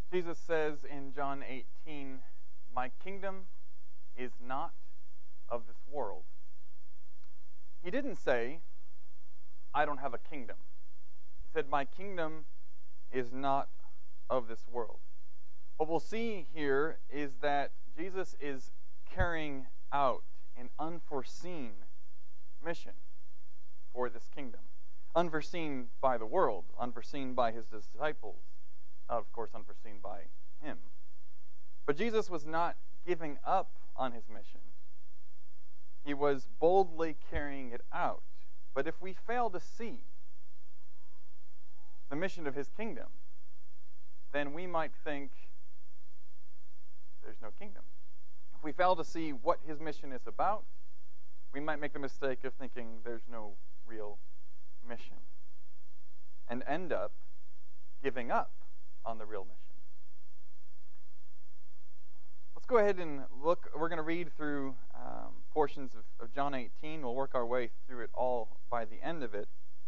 Jesus says in John 18, "My kingdom is not of this world." He didn't say, "I don't have a kingdom." He said, "My kingdom is not of this world." What we'll see here is that Jesus is carrying out an unforeseen mission for this kingdom. Unforeseen by the world, unforeseen by his disciples, of course unforeseen by him. But Jesus was not giving up on his mission. He was boldly carrying it out. But if we fail to see the mission of his kingdom, then we might think there's no kingdom. If we fail to see what his mission is about, we might make the mistake of thinking there's no real mission and end up giving up on the real mission. Let's go ahead and look. We're going to read through portions of John 18. We'll work our way through it all by the end of it.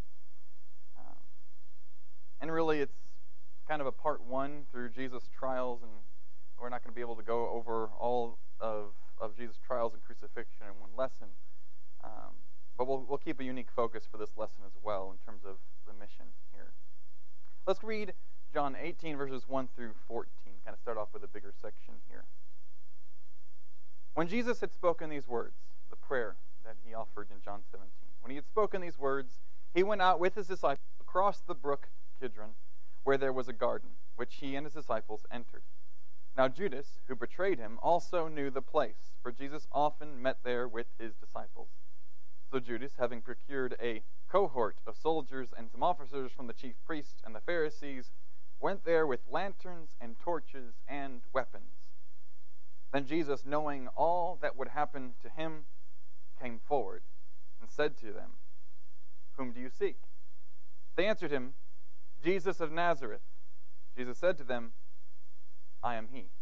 And really, it's kind of a part one through Jesus' trials, and we're not going to be able to go over all of Jesus' trials and crucifixion in one lesson. But we'll keep a unique focus for this lesson as well in terms of the mission here. Let's read John 18, verses 1 through 14. Kind of start off with a bigger section here. When Jesus had spoken these words, the prayer that he offered in John 17, when he had spoken these words, he went out with his disciples across the brook Kidron, where there was a garden, which he and his disciples entered. Now Judas, who betrayed him, also knew the place, for Jesus often met there with his disciples. So Judas, having procured a cohort of soldiers and some officers from the chief priests and the Pharisees, went there with lanterns and torches and weapons. Then Jesus, knowing all that would happen to him, came forward and said to them, "Whom do you seek?" They answered him, "Jesus of Nazareth." Jesus said to them, "I am he."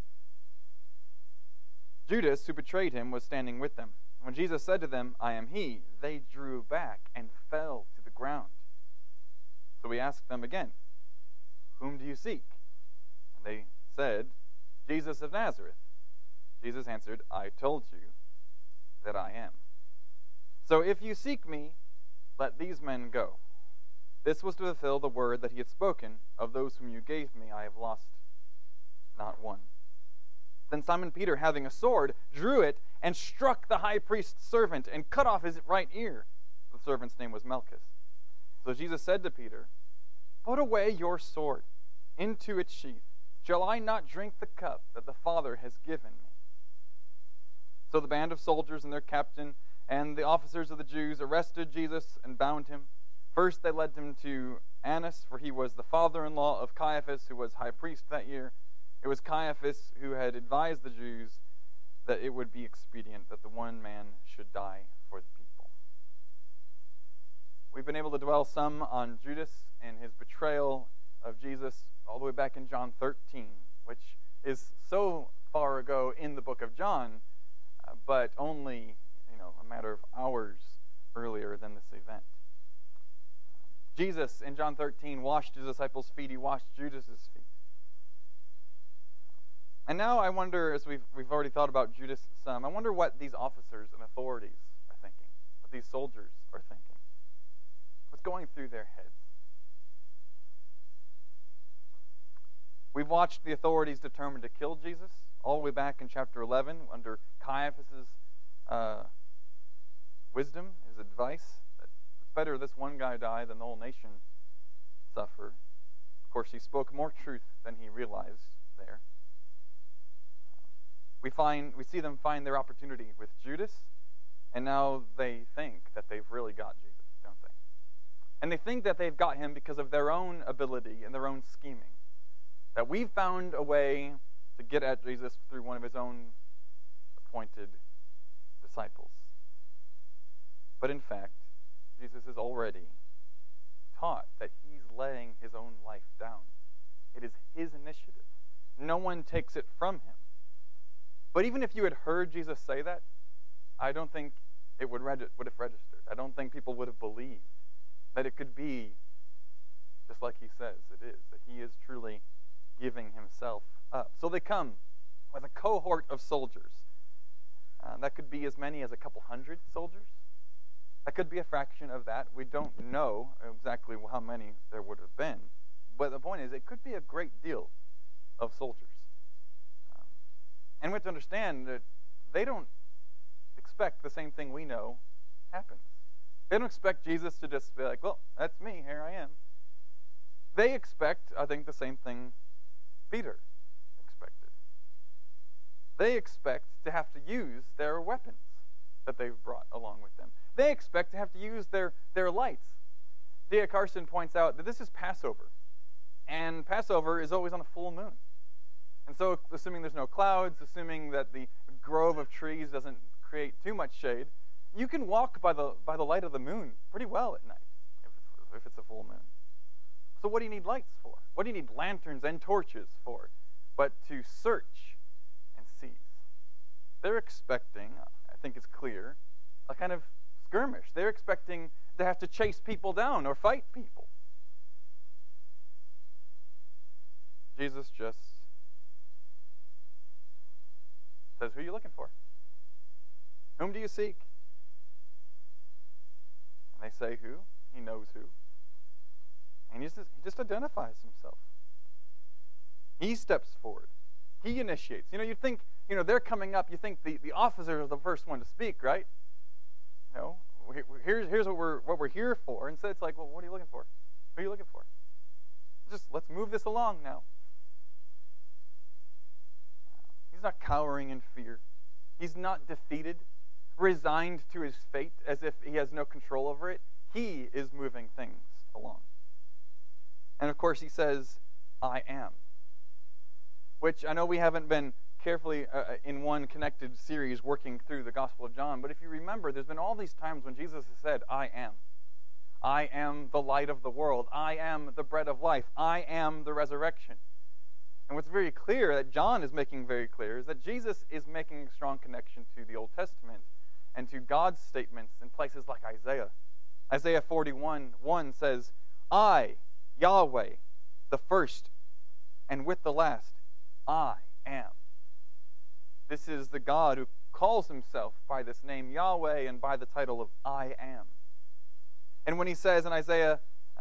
Judas, who betrayed him, was standing with them. When Jesus said to them, "I am he," they drew back and fell to the ground. So he asked them again, "Whom do you seek?" And they said, "Jesus of Nazareth." Jesus answered, "I told you that I am. So if you seek me, let these men go." This was to fulfill the word that he had spoken, "Of those whom you gave me, I have lost not one." Then Simon Peter, having a sword, drew it and struck the high priest's servant and cut off his right ear. The servant's name was Malchus. So Jesus said to Peter, "Put away your sword into its sheath. Shall I not drink the cup that the Father has given me?" So the band of soldiers and their captain and the officers of the Jews arrested Jesus and bound him. First they led him to Annas, for he was the father-in-law of Caiaphas, who was high priest that year. It was Caiaphas who had advised the Jews that it would be expedient that the one man should die for the people. We've been able to dwell some on Judas and his betrayal of Jesus all the way back in John 13, which is so far ago in the book of John, but only a matter of hours earlier than this event. Jesus, in John 13, washed his disciples' feet. He washed Judas's feet. And now I wonder, as we've already thought about Judas some, I wonder what these officers and authorities are thinking, what these soldiers are thinking. What's going through their heads? We've watched the authorities determined to kill Jesus all the way back in chapter 11 under Caiaphas' wisdom, his advice, that it's better this one guy die than the whole nation suffer. Of course, he spoke more truth than he realized there. We see them find their opportunity with Judas, and now they think that they've really got Jesus, don't they? And they think that they've got him because of their own ability and their own scheming. That we've found a way to get at Jesus through one of his own appointed disciples. But in fact, Jesus has already taught that he's laying his own life down. It is his initiative. No one takes it from him. But even if you had heard Jesus say that, I don't think it would have registered. I don't think people would have believed that it could be just like he says it is, that he is truly giving himself himself up. So they come with a cohort of soldiers. That could be as many as a couple hundred soldiers. That could be a fraction of that. We don't know exactly how many there would have been. But the point is, it could be a great deal of soldiers. And we have to understand that they don't expect the same thing we know happens. They don't expect Jesus to just be like, well, that's me, here I am. They expect, I think, the same thing Peter expected. They expect to have to use their weapons that they've brought along with them. They expect to have to use their lights. D.A. Carson points out that this is Passover. And Passover is always on a full moon. And so, assuming there's no clouds, assuming that the grove of trees doesn't create too much shade, you can walk by the light of the moon pretty well at night if it's a full moon. So what do you need lights for? What do you need lanterns and torches for? But to search and seize. They're expecting, I think it's clear, a kind of skirmish. They're expecting to have to chase people down or fight people. Jesus just says, who are you looking for? Whom do you seek? And they say who. He knows who. And he just identifies himself. He steps forward. He initiates. You think, they're coming up. You think the officer is the first one to speak, right? Here's what we're here for. Instead, it's like, well, what are you looking for? Who are you looking for? Just let's move this along now. He's not cowering in fear. He's not defeated, resigned to his fate as if he has no control over it. He is moving things along. And of course, he says, I am. Which I know we haven't been carefully in one connected series working through the Gospel of John, but if you remember, there's been all these times when Jesus has said, I am. I am the light of the world. I am the bread of life. I am the resurrection. And what's very clear, that John is making very clear, is that Jesus is making a strong connection to the Old Testament and to God's statements in places like Isaiah. Isaiah 41:1 says, I, Yahweh, the first, and with the last, I am. This is the God who calls himself by this name Yahweh and by the title of I am. And when he says in Isaiah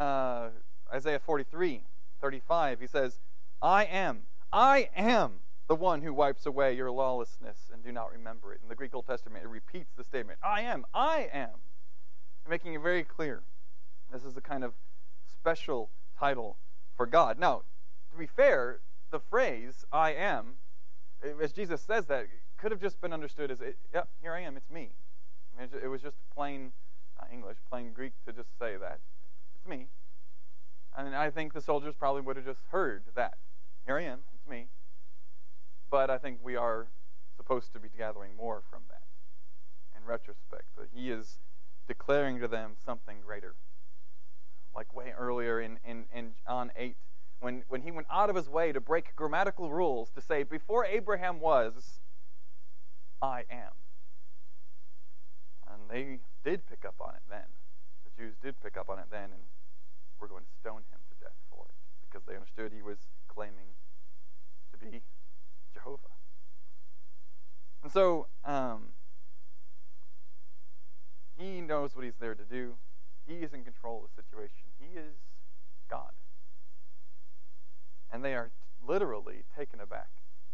43:35, he says, I am the one who wipes away your lawlessness and do not remember it. In the Greek Old Testament, it repeats the statement, I am, making it very clear. This is the kind of special title for God. Now, to be fair, the phrase, I am, as Jesus says that, could have just been understood as, here I am, it's me. I mean, it was just plain English, plain Greek to just say that. It's me. And I think the soldiers probably would have just heard that. Here I am, it's me. But I think we are supposed to be gathering more from that in retrospect, that he is declaring to them something greater. Like way earlier in John 8, when he went out of his way to break grammatical rules to say, before Abraham was, I am. And they did pick up on it then. The Jews did pick up on it then, and were going to stone him to death for it, because they understood he was claiming to be Jehovah. And so, he knows what he's there to do. He is in control of the situation. He is God. And they are literally taken aback.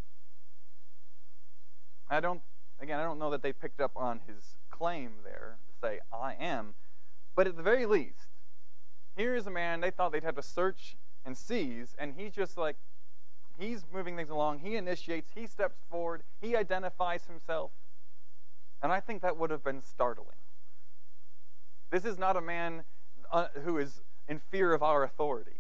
I don't know that they picked up on his claim there to say, I am. But at the very least, here is a man they thought they'd have to search and seize, and he's just like, he's moving things along. He initiates. He steps forward. He identifies himself. And I think that would have been startling. This is not a man who is in fear of our authority.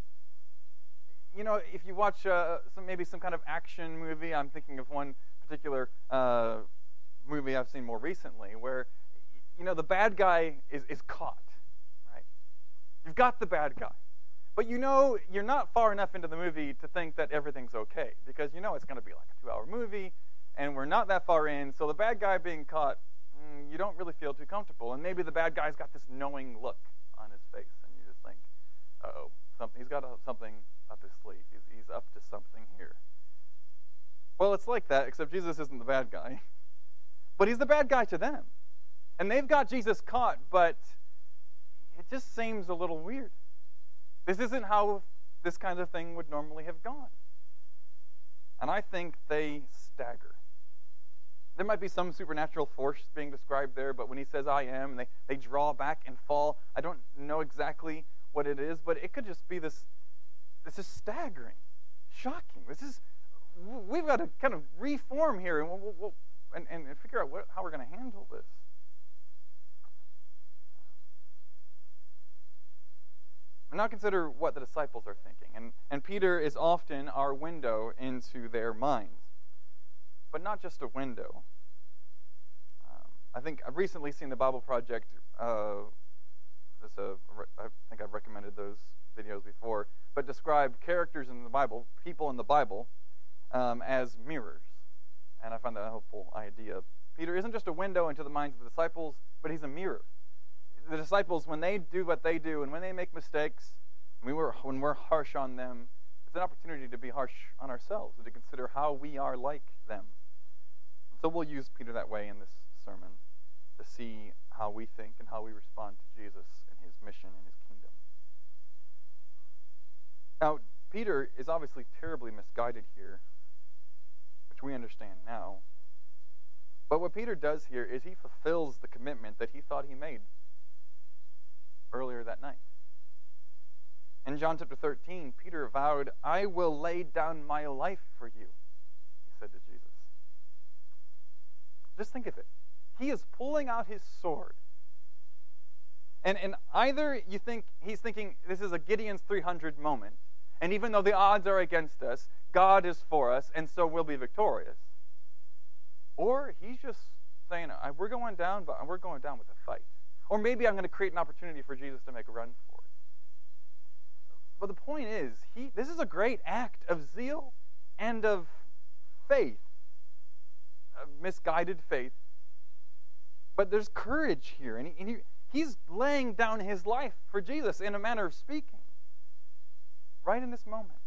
If you watch some kind of action movie, I'm thinking of one particular movie I've seen more recently, where the bad guy is caught, right? You've got the bad guy, but you're not far enough into the movie to think that everything's okay, because it's going to be like a 2-hour movie, and we're not that far in. So the bad guy being caught, you don't really feel too comfortable, and maybe the bad guy's got this knowing look on his face, and you just think, he's got something up his sleeve. He's up to something here. Well, it's like that, except Jesus isn't the bad guy. But he's the bad guy to them. And they've got Jesus caught, but it just seems a little weird. This isn't how this kind of thing would normally have gone. And I think they stagger. There might be some supernatural force being described there, but when he says, I am, and they draw back and fall, I don't know exactly what it is, but it could just be this is staggering, shocking. We've got to kind of reform here and figure out how we're going to handle this. And now consider what the disciples are thinking. And Peter is often our window into their minds. But not just a window. I think I've recently seen the Bible Project. I think I've recommended those videos before. But describe characters in the Bible, people in the Bible, as mirrors. And I find that a helpful idea. Peter isn't just a window into the minds of the disciples, but he's a mirror. The disciples, when they do what they do, and when they make mistakes, when we're harsh on them, it's an opportunity to be harsh on ourselves and to consider how we are like them. So we'll use Peter that way in this sermon to see how we think and how we respond to Jesus and his mission and his kingdom. Now, Peter is obviously terribly misguided here, which we understand now. But what Peter does here is he fulfills the commitment that he thought he made earlier that night. In John chapter 13, Peter vowed, I will lay down my life for you, he said to Jesus. Just think of it. He is pulling out his sword. And either you think he's thinking this is a Gideon's 300 moment, and even though the odds are against us, God is for us, and so we'll be victorious. Or he's just saying, we're going down, but we're going down with a fight. Or maybe I'm going to create an opportunity for Jesus to make a run for it. But the point is, this is a great act of zeal and of faith, of misguided faith. But there's courage here, and he's laying down his life for Jesus in a manner of speaking, right in this moment.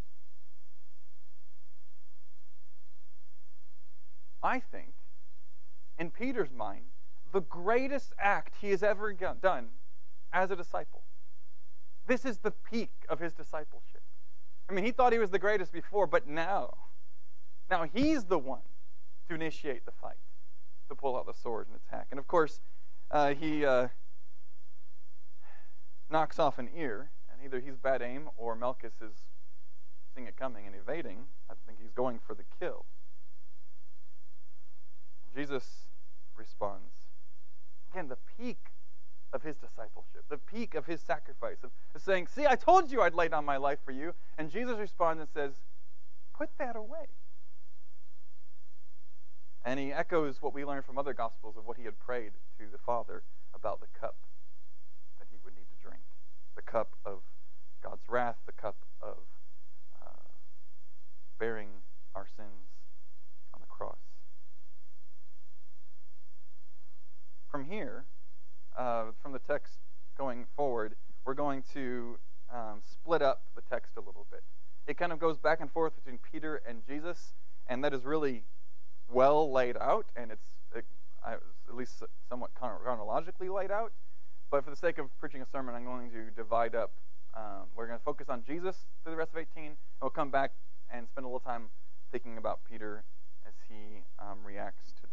I think, in Peter's mind, the greatest act he has ever done as a disciple. This is the peak of his discipleship. I mean, he thought he was the greatest before, but now he's the one to initiate the fight, to pull out the sword and attack. And of course, he knocks off an ear, and either he's bad aim or Malchus is seeing it coming and evading. I think he's going for the kill. Jesus responds. Again, the peak of his discipleship, the peak of his sacrifice, of saying, see, I told you I'd lay down my life for you. And Jesus responds and says, put that away. And he echoes what we learn from other Gospels of what he had prayed to the Father about the cup that he would need to drink. The cup of God's wrath, the cup of bearing our sins on the cross. From here, from the text going forward, we're going to split up the text a little bit. It kind of goes back and forth between Peter and Jesus, and that is really well laid out, and it's at least somewhat chronologically laid out. But for the sake of preaching a sermon, I'm going to divide up. We're going to focus on Jesus through the rest of 18, and we'll come back and spend a little time thinking about Peter as he reacts to this.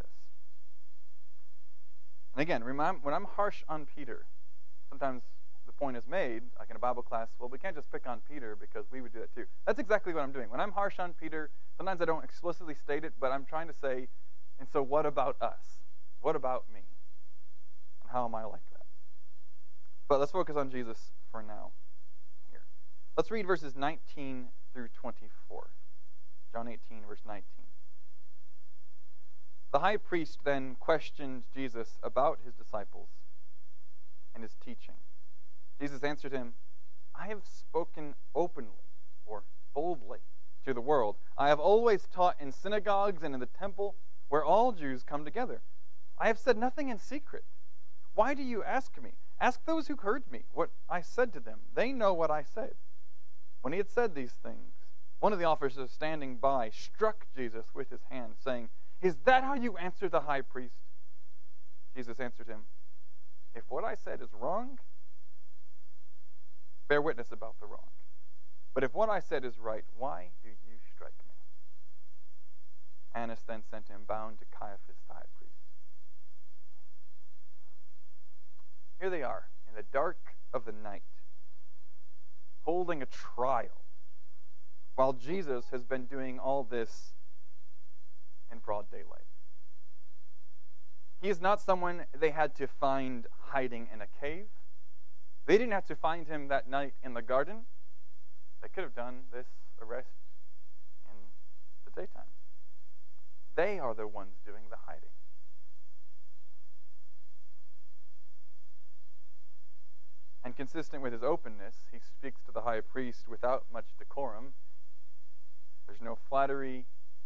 And again, when I'm harsh on Peter, sometimes the point is made, like in a Bible class, well, we can't just pick on Peter because we would do that too. That's exactly what I'm doing. When I'm harsh on Peter, sometimes I don't explicitly state it, but I'm trying to say, and so what about us? What about me? And how am I like that? But let's focus on Jesus for now here. Let's read verses 19 through 24. John 18, verse 19. The high priest then questioned Jesus about his disciples and his teaching. Jesus answered him, I have spoken openly, or boldly, to the world. I have always taught in synagogues and in the temple where all Jews come together. I have said nothing in secret. Why do you ask me? Ask those who heard me what I said to them. They know what I said. When he had said these things, One of the officers standing by struck Jesus with his hand, saying, "Is that how you answer the high priest?" Jesus answered him, "If what I said is wrong, bear witness about the wrong. But if what I said is right, why do you strike me?" Annas then sent him bound to Caiaphas the high priest. Here they are, in the dark of the night, holding a trial, while Jesus has been doing all this in broad daylight. He is not someone they had to find hiding in a cave. They didn't have to find him that night in the garden. They could have done this arrest in the daytime. They are the ones doing the hiding. And consistent with his openness, he speaks to the high priest without much decorum. There's no flattery.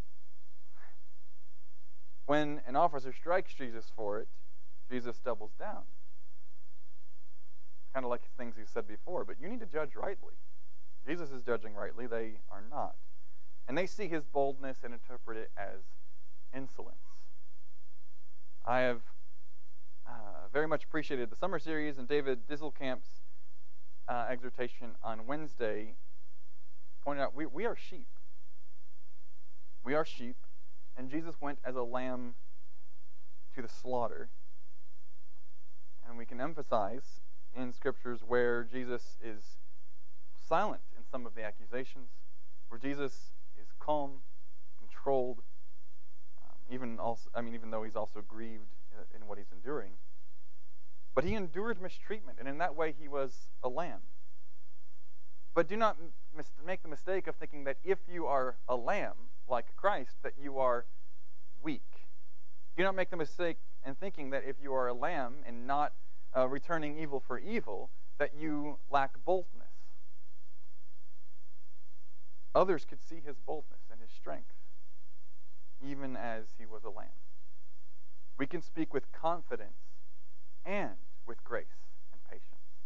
When an officer strikes Jesus for it, Jesus doubles down. Kind of like things he said before, but you need to judge rightly. Jesus is judging rightly, they are not. And they see his boldness and interpret it as insolence. I have very much appreciated the summer series and David Disselkamp's exhortation on Wednesday, pointed out we are sheep. We are sheep, and Jesus went as a lamb to the slaughter. And we can emphasize in scriptures where Jesus is silent in some of the accusations, where Jesus is calm, controlled, even though he's also grieved in what he's enduring. But he endured mistreatment, and in that way he was a lamb. But do not make the mistake of thinking that if you are a lamb, like Christ, that you are weak. Do not make the mistake in thinking that if you are a lamb and not returning evil for evil, that you lack boldness. Others could see his boldness and his strength, even as he was a lamb. We can speak with confidence and with grace and patience.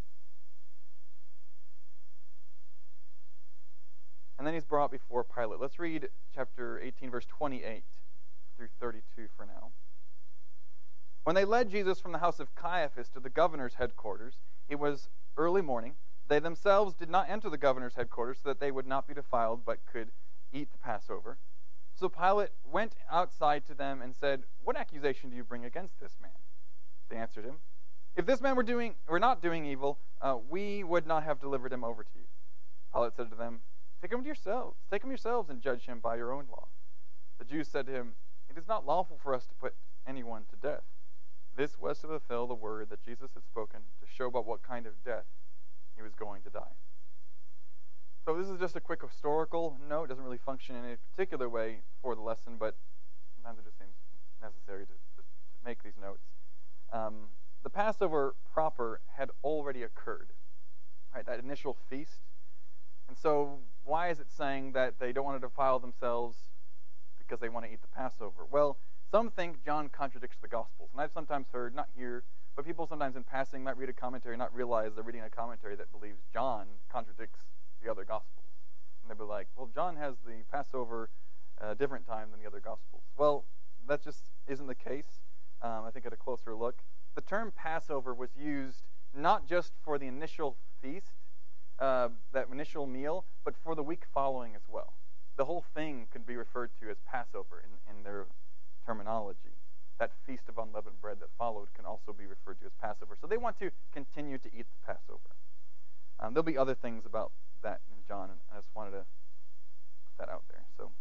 And then he's brought before Pilate. Let's read chapter 18, verse 28 through 32 for now. When they led Jesus from the house of Caiaphas to the governor's headquarters, it was early morning. They themselves did not enter the governor's headquarters so that they would not be defiled, but could eat the Passover. So Pilate went outside to them and said, "What accusation do you bring against this man?" They answered him, "If this man were not doing evil, we would not have delivered him over to you." Pilate said to them, Take him yourselves and judge him by your own law." The Jews said to him, "It is not lawful for us to put anyone to death." This was to fulfill the word that Jesus had spoken, to show about what kind of death he was going to die. So this is just a quick historical note. It doesn't really function in any particular way for the lesson, but sometimes it just seems necessary to make these notes. The Passover proper had already occurred, right? That initial feast. And so why is it saying that they don't want to defile themselves because they want to eat the Passover? Well, some think John contradicts the Gospels. And I've sometimes heard, not here, but people sometimes in passing might read a commentary, not realize they're reading a commentary that believes John contradicts the other Gospels. And they'll be like, well, John has the Passover a different time than the other Gospels. Well, that just isn't the case. I think at a closer look, the term Passover was used not just for the initial feast, that initial meal, but for the week following as well. The whole thing could be referred to as Passover in their terminology. That feast of unleavened bread that followed can also be referred to as Passover. So they want to continue to eat the Passover. There'll be other things about that in John, and I just wanted to put that out there.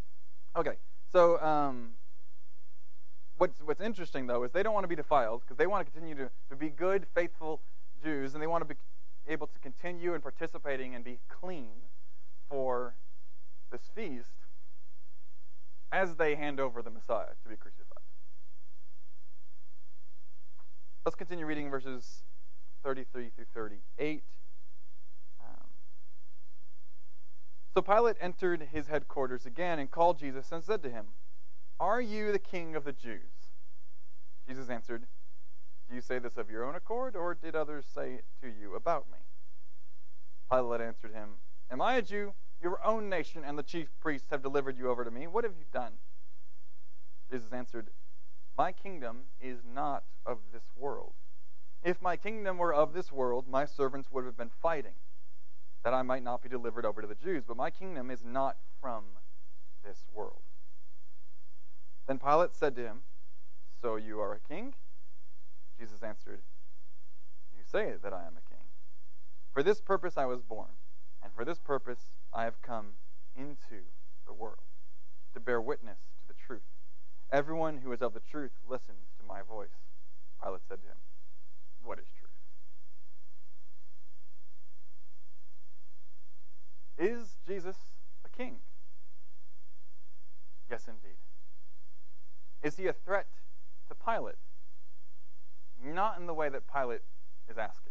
So what's interesting, though, is they don't want to be defiled because they want to continue to be good, faithful Jews, and they want to be able to continue in participating and be clean for this feast as they hand over the Messiah to be crucified. Let's continue reading verses 33 through 38. So Pilate entered his headquarters again and called Jesus and said to him, "Are you the king of the Jews?" Jesus answered, "Do you say this of your own accord, or did others say it to you about me?" Pilate answered him, "Am I a Jew? Your own nation and the chief priests have delivered you over to me. What have you done?" Jesus answered, "My kingdom is not of this world. If my kingdom were of this world, my servants would have been fighting, that I might not be delivered over to the Jews. But my kingdom is not from this world." Then Pilate said to him, "So you are a king?" Jesus answered, "You say that I am a king. For this purpose I was born, and for this purpose I have come into the world, to bear witness to the truth. Everyone who is of the truth listens to my voice." Pilate said to him, "What is truth?" Is Jesus a king? Yes, indeed. Is he a threat to Pilate? Not in the way that Pilate is asking.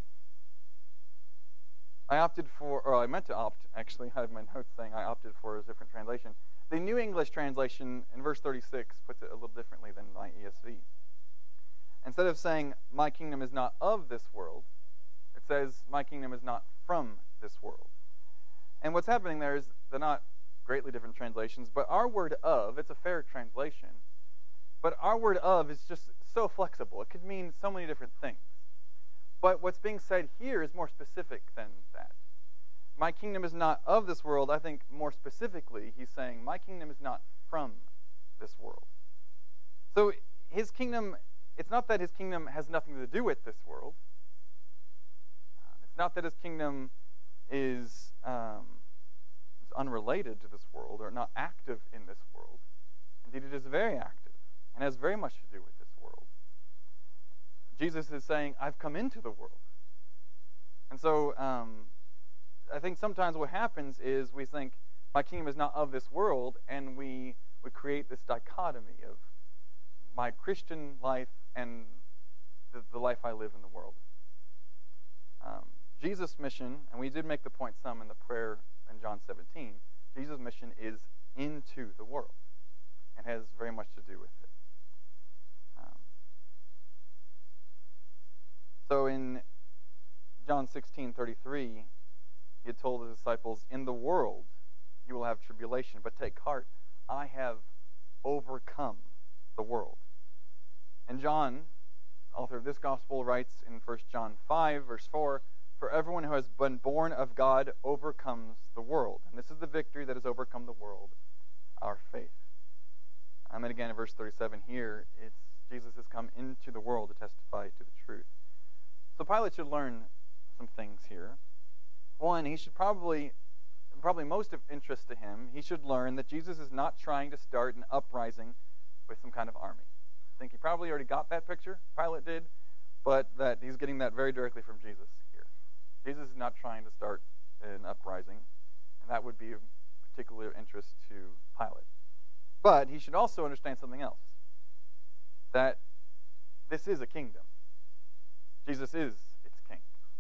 I meant to opt, actually, I have my notes saying I opted for a different translation. The New English translation in verse 36 puts it a little differently than my ESV. Instead of saying, "My kingdom is not of this world," it says, "My kingdom is not from this world." And what's happening there is they're not greatly different translations, but our word "of," it's a fair translation, but our word "of" is just so flexible. It could mean so many different things. But what's being said here is more specific than that. My kingdom is not of this world. I think more specifically, he's saying, my kingdom is not from this world. So his kingdom, it's not that his kingdom has nothing to do with this world. It's not that his kingdom is unrelated to this world or not active in this world. Indeed, it is very active and has very much to do with this world. Jesus is saying, I've come into the world. And so I think sometimes what happens is we think, my kingdom is not of this world, and we create this dichotomy of my Christian life and the life I live in the world. Jesus' mission, and we did make the point some in the prayer in John 17, Jesus' mission is into the world and has very much to do with it. So in John 16:33, he had told his disciples, in the world you will have tribulation, but take heart, I have overcome the world. And John, author of this gospel, writes in 1 John 5, verse 4, for everyone who has been born of God overcomes the world. And this is the victory that has overcome the world, our faith. And then again in verse 37 here, it's Jesus has come into the world to testify to the truth. So Pilate should learn some things here. One, he should probably most of interest to him, he should learn that Jesus is not trying to start an uprising with some kind of army. I think he probably already got that picture, Pilate did, but that he's getting that very directly from Jesus here. Jesus is not trying to start an uprising, and that would be of particular interest to Pilate. But he should also understand something else, that this is a kingdom. Jesus is its king.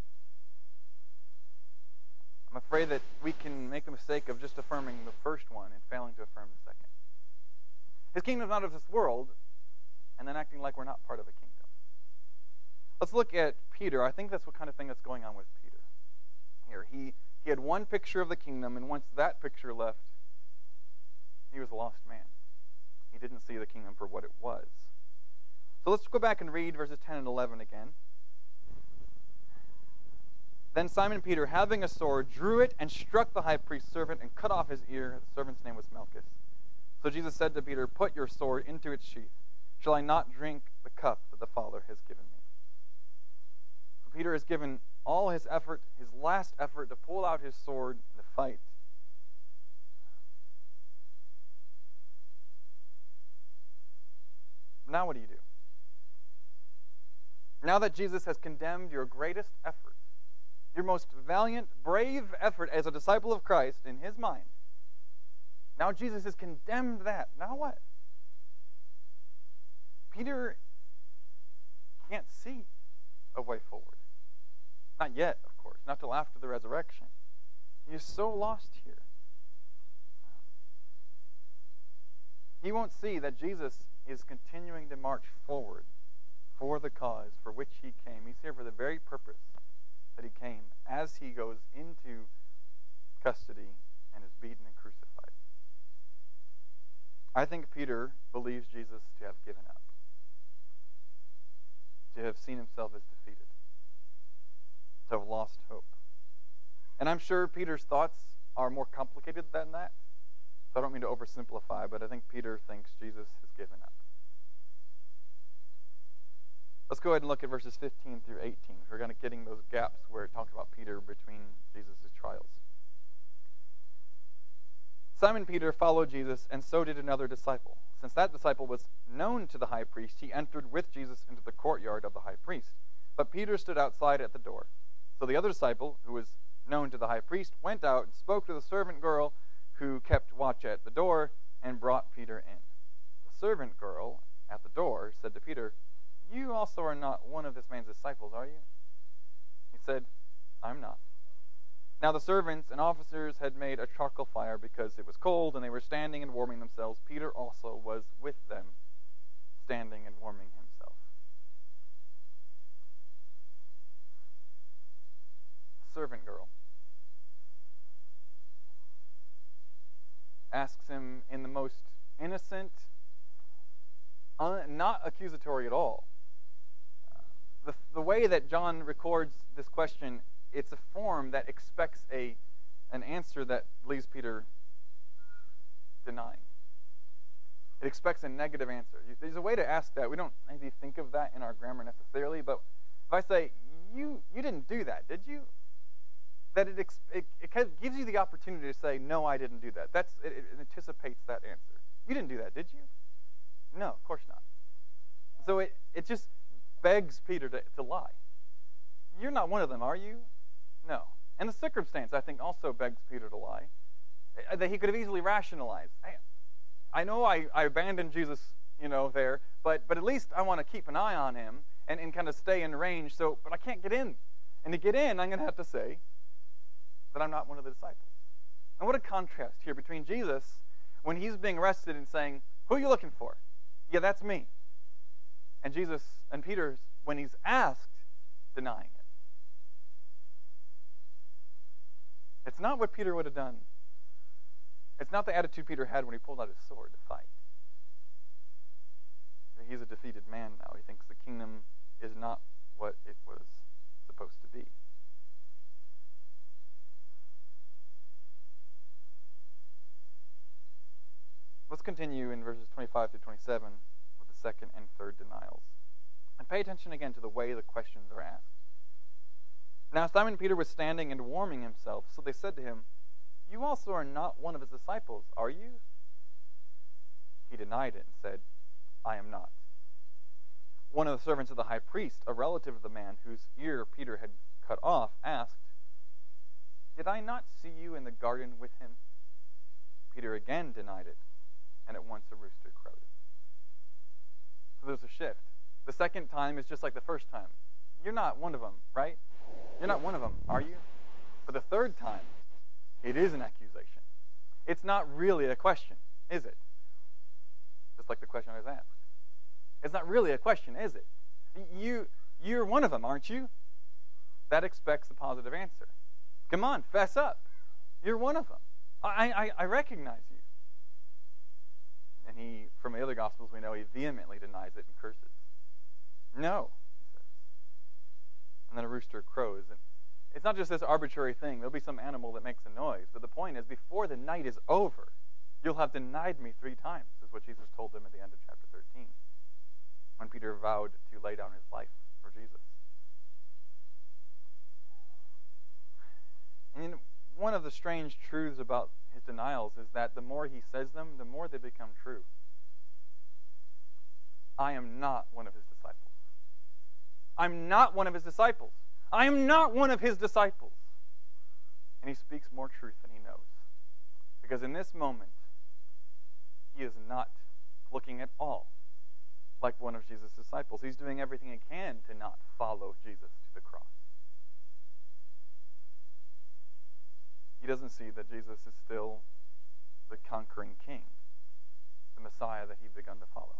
I'm afraid that we can make the mistake of just affirming the first one and failing to affirm the second. His kingdom is not of this world, and then acting like we're not part of a kingdom. Let's look at Peter. I think that's what kind of thing that's going on with Peter here. He had one picture of the kingdom, and once that picture left, he was a lost man. He didn't see the kingdom for what it was. So let's go back and read verses 10 and 11 again. Then Simon Peter, having a sword, drew it and struck the high priest's servant and cut off his ear. The servant's name was Malchus. So Jesus said to Peter, put your sword into its sheath. Shall I not drink the cup that the Father has given me? So Peter has given all his effort, his last effort, to pull out his sword and to fight. Now what do you do? Now that Jesus has condemned your greatest effort, your most valiant, brave effort as a disciple of Christ in his mind, now Jesus has condemned that. Now what? Peter can't see a way forward. Not yet, of course. Not till after the resurrection. He is so lost here. He won't see that Jesus is continuing to march forward for the cause for which he came. He's here for the very purpose that he came. As he goes into custody, and is beaten and crucified. I think Peter believes Jesus to have given up, to have seen himself as defeated, to have lost hope. And I'm sure Peter's thoughts are more complicated than that. So I don't mean to oversimplify, but I think Peter thinks Jesus has given up. Let's go ahead and look at verses 15 through 18. We're going to getting those gaps where it talks about Peter between Jesus' trials. Simon Peter followed Jesus, and so did another disciple. Since that disciple was known to the high priest, he entered with Jesus into the courtyard of the high priest. But Peter stood outside at the door. So the other disciple, who was known to the high priest, went out and spoke to the servant girl who kept watch at the door and brought Peter in. The servant girl at the door said to Peter, "You also are not one of this man's disciples, are you?" He said, "I'm not." Now the servants and officers had made a charcoal fire because it was cold, and they were standing and warming themselves. Peter also was with them, standing and warming himself. The servant girl asks him in the most innocent, not accusatory at all. The way that John records this question, it's a form that expects an answer that leaves Peter denying. It expects a negative answer. There's a way to ask that. We don't maybe think of that in our grammar necessarily, but if I say, you didn't do that, did you? That it kind of gives you the opportunity to say, no, I didn't do that. It anticipates that answer. You didn't do that, did you? No, of course not. So it just begs Peter to lie. You're not one of them, are you? No. And the circumstance, I think, also begs Peter to lie. That he could have easily rationalized. Hey, I know I abandoned Jesus, there, but at least I want to keep an eye on him and kind of stay in range, but I can't get in. And to get in, I'm going to have to say that I'm not one of the disciples. And what a contrast here between Jesus, when he's being arrested and saying, "Who are you looking for?" "Yeah, that's me." And Peter's, when he's asked, denying it. It's not what Peter would have done. It's not the attitude Peter had when he pulled out his sword to fight. He's a defeated man now. He thinks the kingdom is not what it was supposed to be. Let's continue in verses 25 through 27 with the second and third denials. And pay attention again to the way the questions are asked. Now Simon Peter was standing and warming himself, so they said to him, "You also are not one of his disciples, are you?" He denied it and said, "I am not." One of the servants of the high priest, a relative of the man whose ear Peter had cut off, asked, "Did I not see you in the garden with him?" Peter again denied it, and at once a rooster crowed. So there's a shift. The second time is just like the first time. You're not one of them, right? You're not one of them, are you? But the third time, it is an accusation. It's not really a question, is it? Just like the question I was asked. It's not really a question, is it? You're one of them, aren't you? That expects a positive answer. Come on, fess up. You're one of them. I recognize you. And he, from the other Gospels, we know he vehemently denies it and curses. "No," he says. And then a rooster crows. And it's not just this arbitrary thing. There'll be some animal that makes a noise. But the point is, before the night is over, you'll have denied me 3 times, is what Jesus told them at the end of chapter 13, when Peter vowed to lay down his life for Jesus. And one of the strange truths about his denials is that the more he says them, the more they become true. I am not one of his disciples. I'm not one of his disciples. I am not one of his disciples. And he speaks more truth than he knows. Because in this moment, he is not looking at all like one of Jesus' disciples. He's doing everything he can to not follow Jesus to the cross. He doesn't see that Jesus is still the conquering king, the Messiah that he'd begun to follow.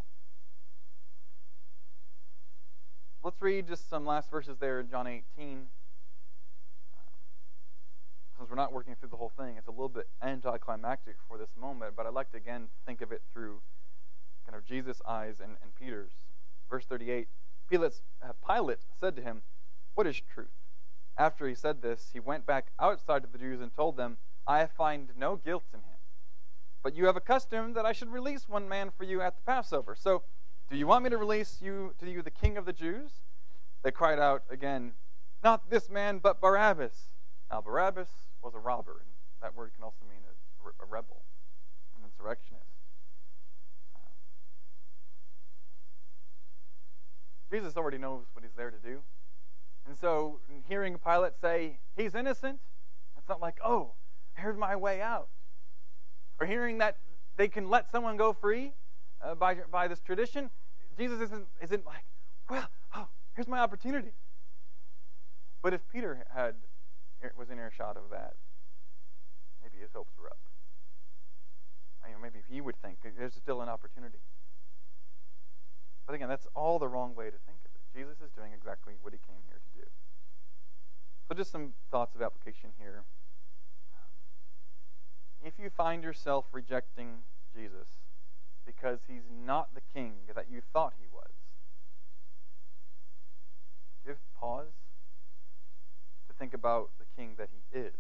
Let's read just some last verses there in John 18. since we're not working through the whole thing, it's a little bit anticlimactic for this moment, but I'd like to again think of it through kind of Jesus' eyes and Peter's. Verse 38, Pilate said to him, "What is truth?" After he said this, he went back outside to the Jews and told them, "I find no guilt in him. But you have a custom that I should release one man for you at the Passover. So, do you want me to release to you the king of the Jews?" They cried out again, "Not this man, but Barabbas." Now, Barabbas was a robber, and that word can also mean a rebel, an insurrectionist. Jesus already knows what he's there to do. And so, hearing Pilate say, "He's innocent," it's not like, "Oh, here's my way out." Or hearing that they can let someone go free by this tradition, Jesus isn't like, "Well, here's my opportunity." But if Peter was in earshot of that, maybe his hopes were up. Maybe he would think there's still an opportunity. But again, that's all the wrong way to think of it. Jesus is doing exactly what he came here to do. So just some thoughts of application here. If you find yourself rejecting Jesus because he's not the king that you thought he was, give pause to think about the king that he is.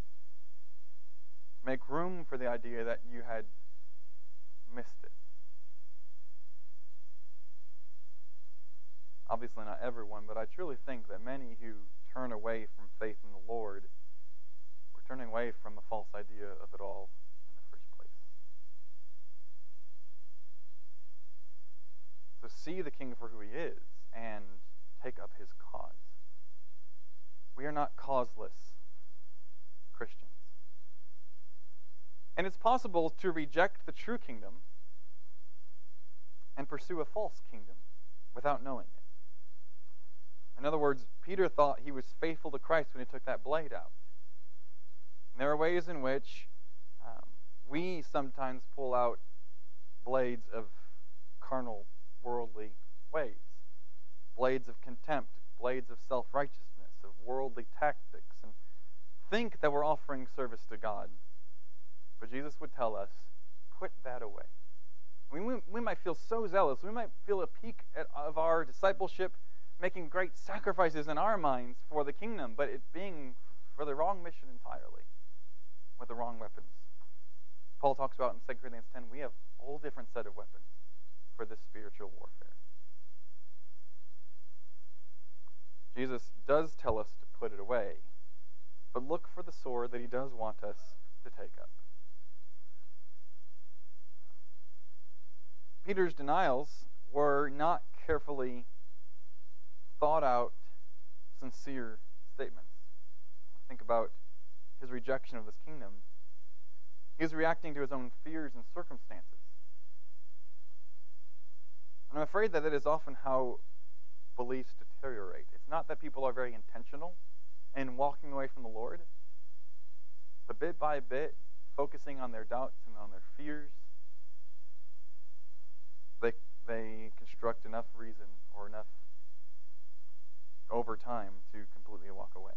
Make room for the idea that you had missed it. Obviously not everyone, but I truly think that many who turn away from faith in the Lord were turning away from a false idea of it all in the first place. So see the king for who he is and take up his cause. We are not causeless Christians. And it's possible to reject the true kingdom and pursue a false kingdom without knowing it. In other words, Peter thought he was faithful to Christ when he took that blade out. And there are ways in which we sometimes pull out blades of carnal, worldly ways. Blades of contempt, blades of self-righteousness, of worldly tactics, and think that we're offering service to God. But Jesus would tell us, put that away. We might feel so zealous. We might feel a peak of our discipleship, making great sacrifices in our minds for the kingdom, but it being for the wrong mission entirely, with the wrong weapons. Paul talks about in 2 Corinthians 10, we have a whole different set of weapons for this spiritual warfare. Jesus does tell us to put it away, but look for the sword that he does want us to take up. Peter's denials were not carefully thought out, sincere statements. Think about his rejection of this kingdom. He was reacting to his own fears and circumstances. And I'm afraid that is often how beliefs deteriorate. It's not that people are very intentional in walking away from the Lord, but bit by bit, focusing on their doubts and on their fears, they construct enough reason or enough over time to completely walk away.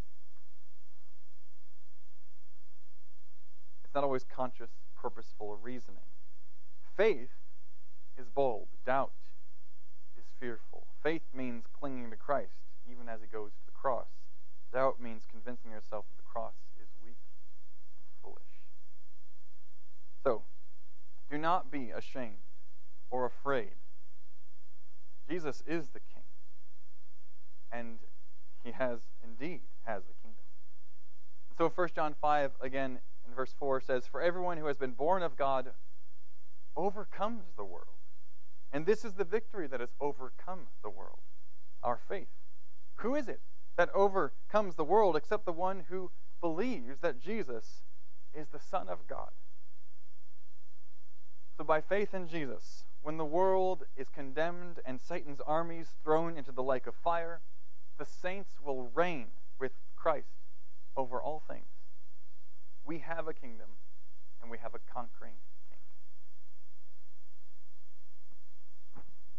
It's not always conscious, purposeful reasoning. Faith is bold. Doubt is fearful. Faith means clinging to Christ, even as he goes to the cross. Doubt means convincing yourself that the cross is weak and foolish. So, do not be ashamed or afraid. Jesus is the King, and he indeed has a kingdom. And so 1 John 5, again, in verse 4 says, "For everyone who has been born of God overcomes the world. And this is the victory that has overcome the world, our faith." Who is it that overcomes the world except the one who believes that Jesus is the Son of God? So by faith in Jesus, when the world is condemned and Satan's armies thrown into the lake of fire, the saints will reign with Christ over all things. We have a kingdom, and we have a conquering